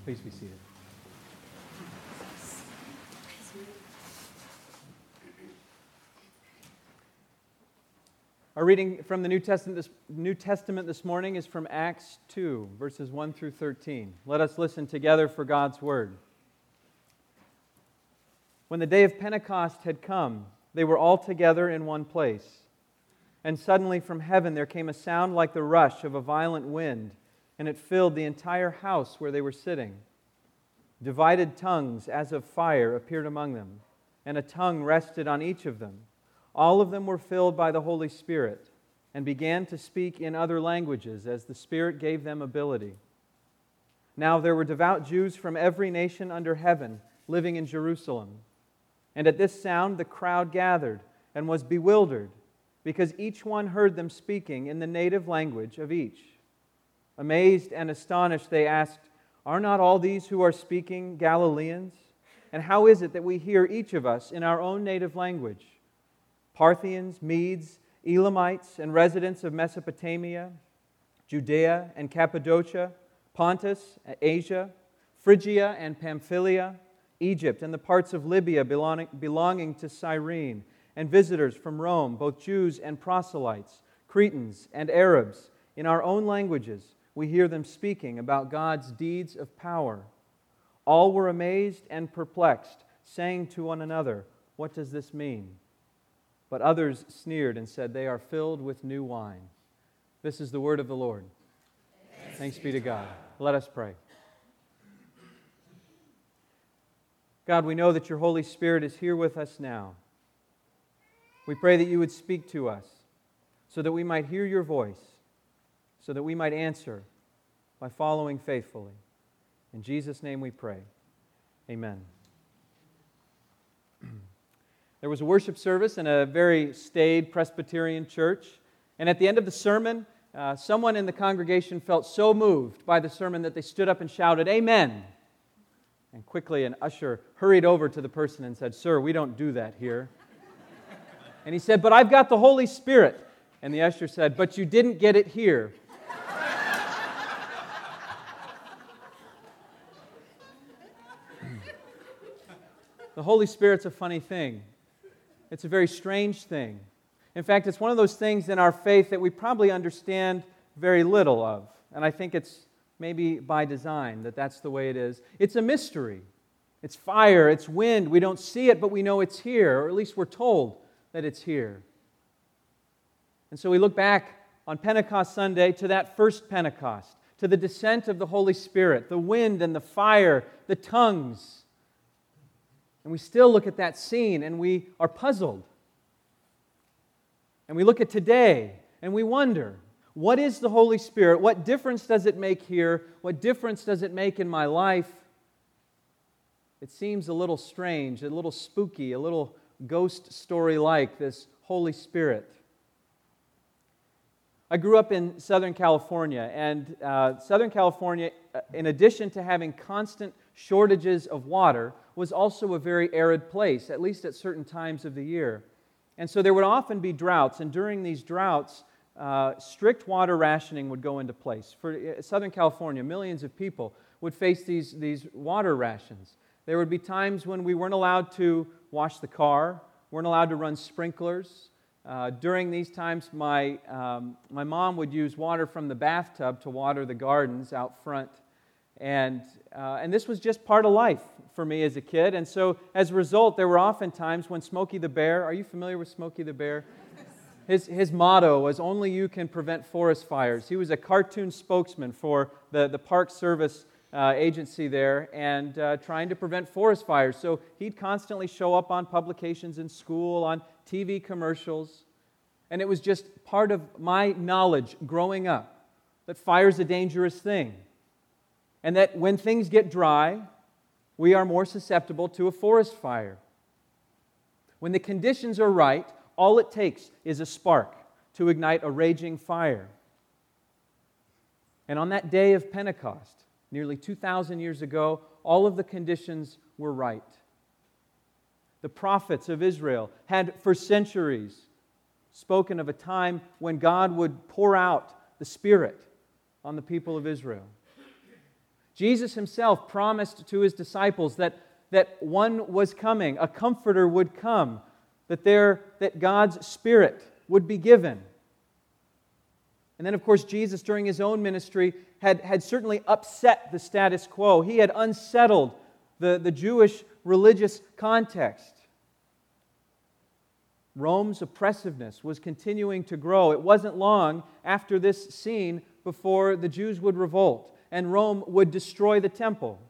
Please be seated. Our reading from the New Testament this morning is from Acts 2, verses 1 through 13. Let us listen together for God's Word. When the day of Pentecost had come, they were all together in one place. And suddenly from heaven there came a sound like the rush of a violent wind, and it filled the entire house where they were sitting. Divided tongues as of fire appeared among them, and a tongue rested on each of them. All of them were filled by the Holy Spirit, and began to speak in other languages as the Spirit gave them ability. Now there were devout Jews from every nation under heaven living in Jerusalem. And at this sound the crowd gathered and was bewildered, because each one heard them speaking in the native language of each. Amazed and astonished, they asked, "Are not all these who are speaking Galileans? And how is it that we hear each of us in our own native language? Parthians, Medes, Elamites, and residents of Mesopotamia, Judea and Cappadocia, Pontus, Asia, Phrygia and Pamphylia, Egypt and the parts of Libya belonging to Cyrene, and visitors from Rome, both Jews and proselytes, Cretans and Arabs, in our own languages, we hear them speaking about God's deeds of power." All were amazed and perplexed, saying to one another, "What does this mean?" But others sneered and said, "They are filled with new wine." This is the word of the Lord. Thanks be to God. Let us pray. God, we know that your Holy Spirit is here with us now. We pray that you would speak to us so that we might hear your voice, so that we might answer by following faithfully. In Jesus' name we pray. Amen. There was a worship service in a very staid Presbyterian church, and at the end of the sermon, someone in the congregation felt so moved by the sermon that they stood up and shouted, "Amen!" And quickly an usher hurried over to the person and said, "Sir, we don't do that here." And he said, "But I've got the Holy Spirit." And the usher said, "But you didn't get it here." The Holy Spirit's a funny thing. It's a very strange thing. In fact, it's one of those things in our faith that we probably understand very little of. And I think it's maybe by design that that's the way it is. It's a mystery. It's fire, it's wind. We don't see it, but we know it's here, or at least we're told that it's here. And so we look back on Pentecost Sunday to that first Pentecost, to the descent of the Holy Spirit, the wind and the fire, the tongues. And we still look at that scene and we are puzzled. And we look at today and we wonder, what is the Holy Spirit? What difference does it make here? What difference does it make in my life? It seems a little strange, a little spooky, a little ghost story-like, this Holy Spirit. I grew up in Southern California, and Southern California, in addition to having constant shortages of water, was also a very arid place, at least at certain times of the year. And so there would often be droughts, and during these droughts, strict water rationing would go into place. For Southern California, millions of people would face these water rations. There would be times when we weren't allowed to wash the car, weren't allowed to run sprinklers. During these times, my mom would use water from the bathtub to water the gardens out front. And this was just part of life for me as a kid. And so, as a result, there were often times when Smokey the Bear, are you familiar with Smokey the Bear? His motto was, "Only you can prevent forest fires." He was a cartoon spokesman for the Park Service agency there and trying to prevent forest fires. So he'd constantly show up on publications in school, on TV commercials. And it was just part of my knowledge growing up that fire's a dangerous thing. And that when things get dry, we are more susceptible to a forest fire. When the conditions are right, all it takes is a spark to ignite a raging fire. And on that day of Pentecost, nearly 2,000 years ago, all of the conditions were right. The prophets of Israel had for centuries spoken of a time when God would pour out the Spirit on the people of Israel. Jesus himself promised to his disciples that one was coming, a comforter would come, that God's Spirit would be given. And then, of course, Jesus, during his own ministry, had certainly upset the status quo. He had unsettled the Jewish religious context. Rome's oppressiveness was continuing to grow. It wasn't long after this scene before the Jews would revolt and Rome would destroy the temple.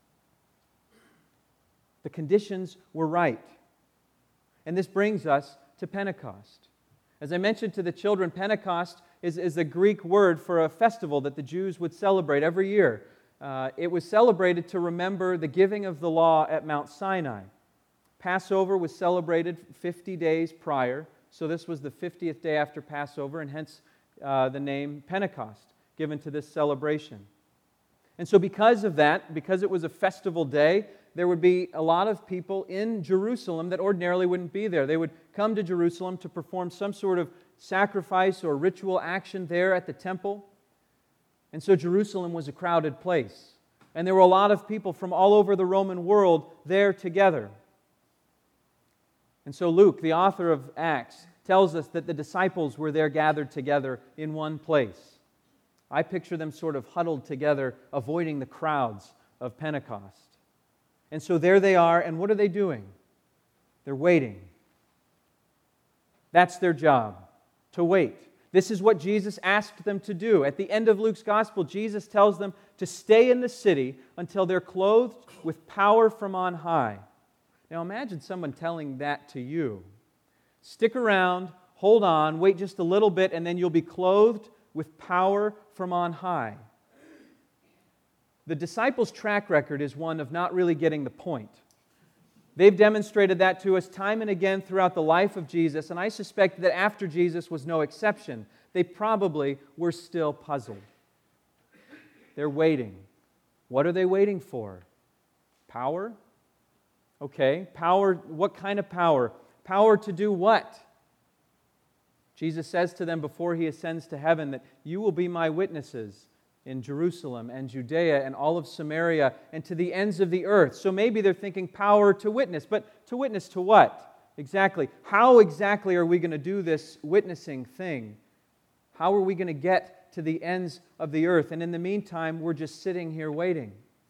The conditions were right. And this brings us to Pentecost. As I mentioned to the children, Pentecost is a Greek word for a festival that the Jews would celebrate every year. It was celebrated to remember the giving of the law at Mount Sinai. Passover was celebrated 50 days prior, so this was the 50th day after Passover, and hence the name Pentecost given to this celebration. And so because of that, because it was a festival day, there would be a lot of people in Jerusalem that ordinarily wouldn't be there. They would come to Jerusalem to perform some sort of sacrifice or ritual action there at the temple. And so Jerusalem was a crowded place. And there were a lot of people from all over the Roman world there together. And so Luke, the author of Acts, tells us that the disciples were there gathered together in one place. I picture them sort of huddled together, avoiding the crowds of Pentecost. And so there they are, and what are they doing? They're waiting. That's their job, to wait. This is what Jesus asked them to do. At the end of Luke's gospel, Jesus tells them to stay in the city until they're clothed with power from on high. Now imagine someone telling that to you. Stick around, hold on, wait just a little bit, and then you'll be clothed with power from on high. The disciples' track record is one of not really getting the point. They've demonstrated that to us time and again throughout the life of Jesus, and I suspect that after Jesus was no exception. They probably were still puzzled. They're waiting. What are they waiting for? Power? Okay, power, what kind of power? Power to do what? Jesus says to them before he ascends to heaven that you will be my witnesses in Jerusalem and Judea and all of Samaria and to the ends of the earth. So maybe they're thinking power to witness, but to witness to what? Exactly. How exactly are we going to do this witnessing thing? How are we going to get to the ends of the earth? And in the meantime, we're just sitting here waiting.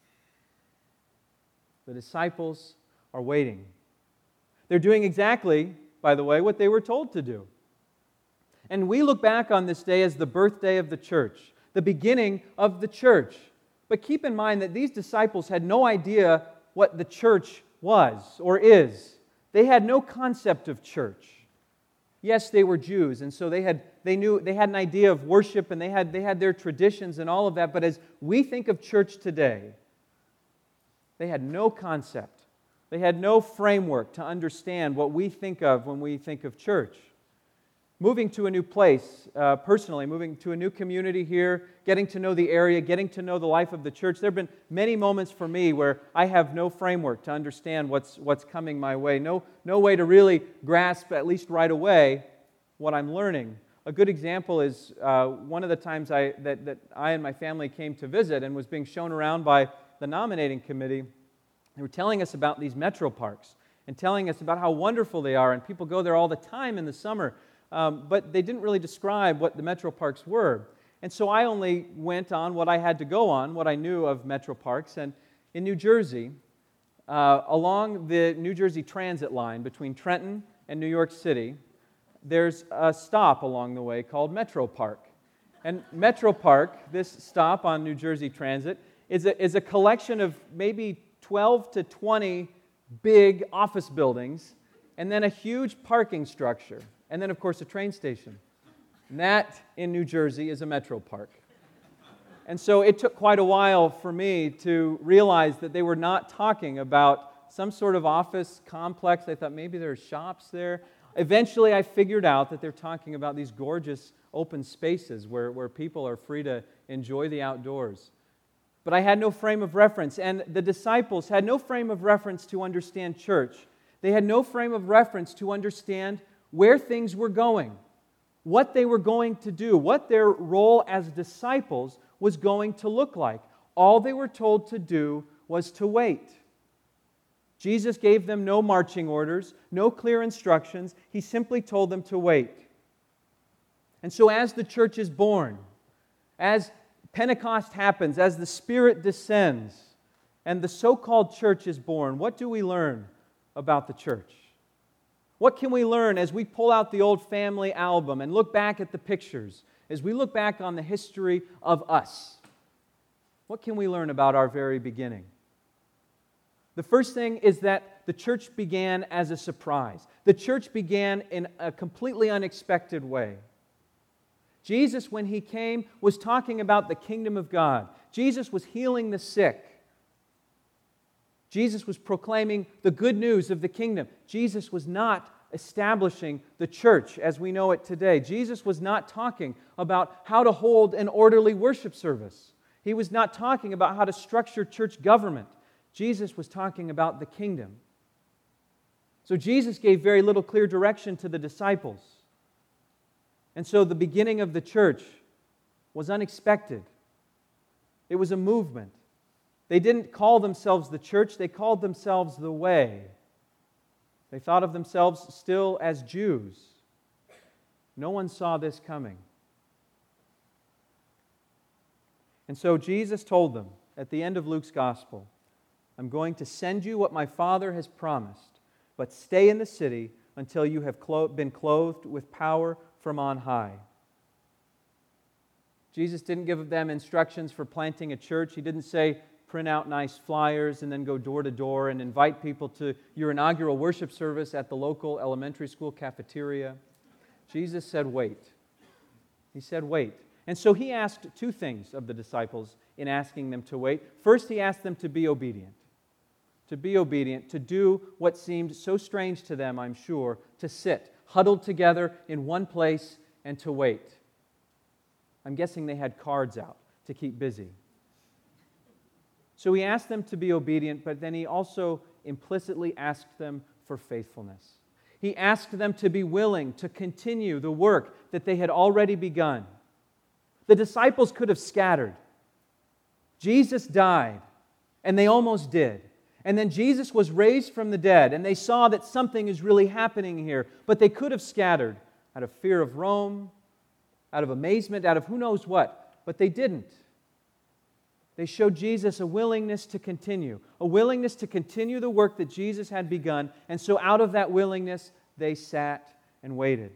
The disciples are waiting. They're doing exactly, by the way, what they were told to do. And we look back on this day as the birthday of the church, the beginning of the church. But keep in mind that these disciples had no idea what the church was or is. They had no concept of church. Yes, they were Jews, and so they had an idea of worship, and they had their traditions and all of that. But as we think of church today, they had no concept. They had no framework to understand what we think of when we think of church. Moving to a new place, personally, moving to a new community here, getting to know the area, getting to know the life of the church, there have been many moments for me where I have no framework to understand what's coming my way, no way to really grasp, at least right away, what I'm learning. A good example is one of the times that I and my family came to visit and was being shown around by the nominating committee. They were telling us about these metro parks and telling us about how wonderful they are, and people go there all the time in the summer. But they didn't really describe what the metro parks were. And so I only went on what I had to go on, what I knew of metro parks. And in New Jersey, along the New Jersey Transit line between Trenton and New York City, there's a stop along the way called Metro Park. And Metro Park, this stop on New Jersey Transit, is a collection of maybe 12 to 20 big office buildings and then a huge parking structure. And then, of course, a train station. And that, in New Jersey, is a metro park. And so it took quite a while for me to realize that they were not talking about some sort of office complex. I thought maybe there are shops there. Eventually, I figured out that they're talking about these gorgeous open spaces where people are free to enjoy the outdoors. But I had no frame of reference, and the disciples had no frame of reference to understand church. They had no frame of reference to understand where things were going, what they were going to do, what their role as disciples was going to look like. all they were told to do was to wait. Jesus gave them no marching orders, no clear instructions. He simply told them to wait. And so as the church is born, as Pentecost happens, as the Spirit descends, and the so-called church is born, what do we learn about the church? What can we learn as we pull out the old family album and look back at the pictures, as we look back on the history of us? What can we learn about our very beginning? The first thing is that the church began as a surprise. The church began in a completely unexpected way. Jesus, when He came, was talking about the kingdom of God. Jesus was healing the sick. Jesus was proclaiming the good news of the kingdom. Jesus was not establishing the church as we know it today. Jesus was not talking about how to hold an orderly worship service. He was not talking about how to structure church government. Jesus was talking about the kingdom. So Jesus gave very little clear direction to the disciples. And so the beginning of the church was unexpected. It was a movement. They didn't call themselves the church, they called themselves the way. They thought of themselves still as Jews. No one saw this coming. And so Jesus told them at the end of Luke's gospel, I'm going to send you what my Father has promised, but stay in the city until you have been clothed with power from on high. Jesus didn't give them instructions for planting a church. He didn't say, print out nice flyers and then go door to door and invite people to your inaugural worship service at the local elementary school cafeteria. Jesus said, wait. He said, wait. And so He asked two things of the disciples in asking them to wait. First, He asked them to be obedient. To be obedient, to do what seemed so strange to them, I'm sure, to sit, huddled together in one place and to wait. I'm guessing they had cards out to keep busy. So He asked them to be obedient, but then He also implicitly asked them for faithfulness. He asked them to be willing to continue the work that they had already begun. The disciples could have scattered. Jesus died, and they almost did. And then Jesus was raised from the dead, and they saw that something is really happening here. But they could have scattered out of fear of Rome, out of amazement, out of who knows what. But they didn't. They showed Jesus a willingness to continue the work that Jesus had begun. And so out of that willingness, they sat and waited.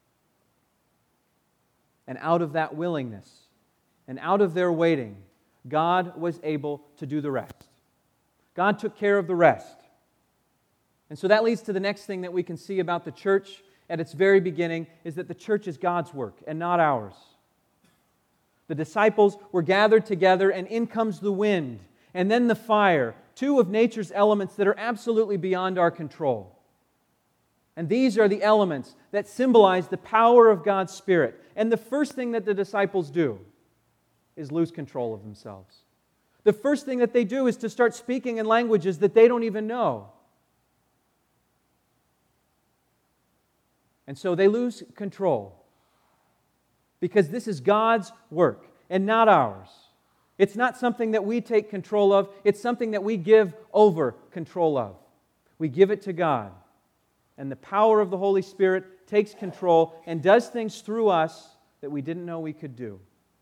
And out of that willingness, and out of their waiting, God was able to do the rest. God took care of the rest. And so that leads to the next thing that we can see about the church at its very beginning, is that the church is God's work and not ours. The disciples were gathered together, and in comes the wind, and then the fire, two of nature's elements that are absolutely beyond our control. And these are the elements that symbolize the power of God's Spirit. And the first thing that the disciples do is lose control of themselves. The first thing that they do is to start speaking in languages that they don't even know. And so they lose control. Because this is God's work and not ours. It's not something that we take control of. It's something that we give over control of. We give it to God. And the power of the Holy Spirit takes control and does things through us that we didn't know we could do.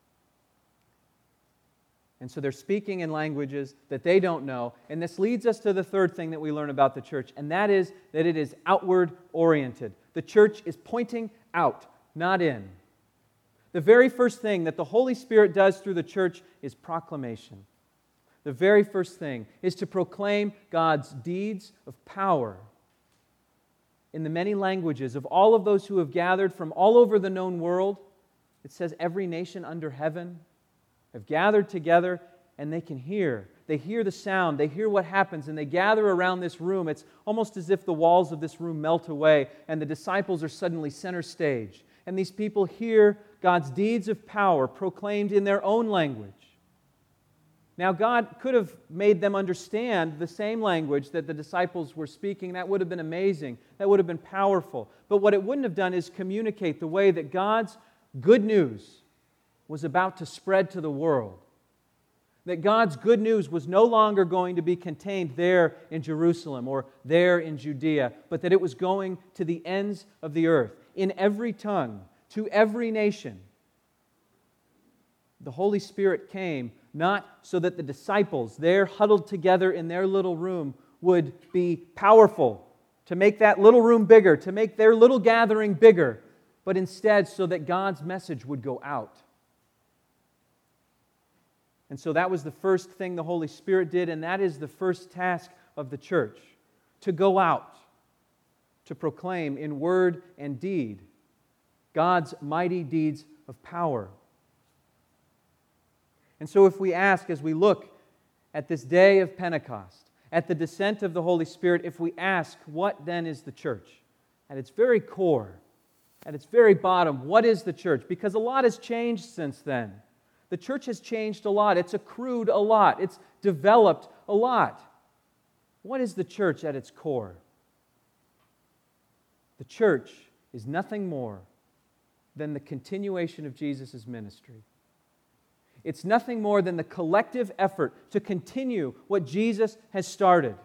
And so they're speaking in languages that they don't know. And this leads us to the third thing that we learn about the church, and that is that it is outward oriented. The church is pointing out, not in. The very first thing that the Holy Spirit does through the church is proclamation. The very first thing is to proclaim God's deeds of power in the many languages of all of those who have gathered from all over the known world. It says every nation under heaven have gathered together, and they can hear. They hear the sound. They hear what happens, and they gather around this room. It's almost as if the walls of this room melt away, and the disciples are suddenly center stage. And these people hear God's deeds of power proclaimed in their own language. Now, God could have made them understand the same language that the disciples were speaking. That would have been amazing. That would have been powerful. But what it wouldn't have done is communicate the way that God's good news was about to spread to the world. That God's good news was no longer going to be contained there in Jerusalem or there in Judea, but that it was going to the ends of the earth, in every tongue, to every nation. The Holy Spirit came not so that the disciples, there huddled together in their little room, would be powerful to make that little room bigger, to make their little gathering bigger, but instead so that God's message would go out. And so that was the first thing the Holy Spirit did, and that is the first task of the church, to go out, to proclaim in word and deed God's mighty deeds of power. And so if we ask, as we look at this day of Pentecost, at the descent of the Holy Spirit, if we ask, what then is the church? At its very core, at its very bottom, what is the church? Because a lot has changed since then. The church has changed a lot. It's accrued a lot. It's developed a lot. What is the church at its core? The church is nothing more than the continuation of Jesus' ministry. It's nothing more than the collective effort to continue what Jesus has started.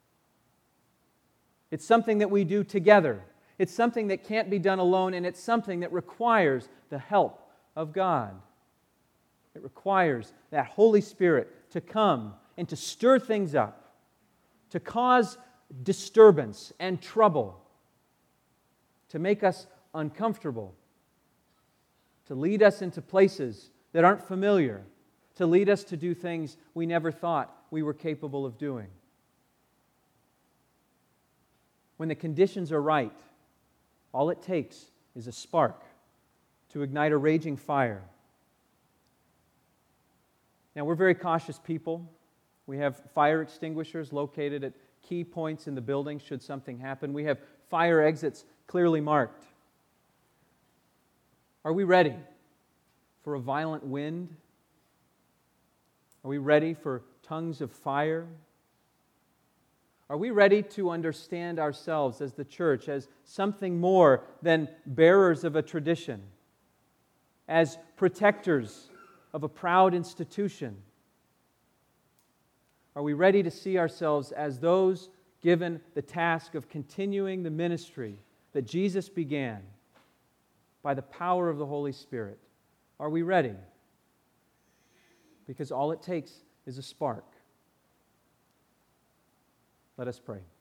It's something that we do together. It's something that can't be done alone, and it's something that requires the help of God. It requires that Holy Spirit to come and to stir things up, to cause disturbance and trouble, to make us uncomfortable, to lead us into places that aren't familiar, to lead us to do things we never thought we were capable of doing. When the conditions are right, all it takes is a spark to ignite a raging fire. Now, we're very cautious people. We have fire extinguishers located at key points in the building should something happen. We have fire exits clearly marked. Are we ready for a violent wind? Are we ready for tongues of fire? Are we ready to understand ourselves as the church as something more than bearers of a tradition, as protectors of a proud institution? Are we ready to see ourselves as those given the task of continuing the ministry that Jesus began by the power of the Holy Spirit? Are we ready? Because all it takes is a spark. Let us pray.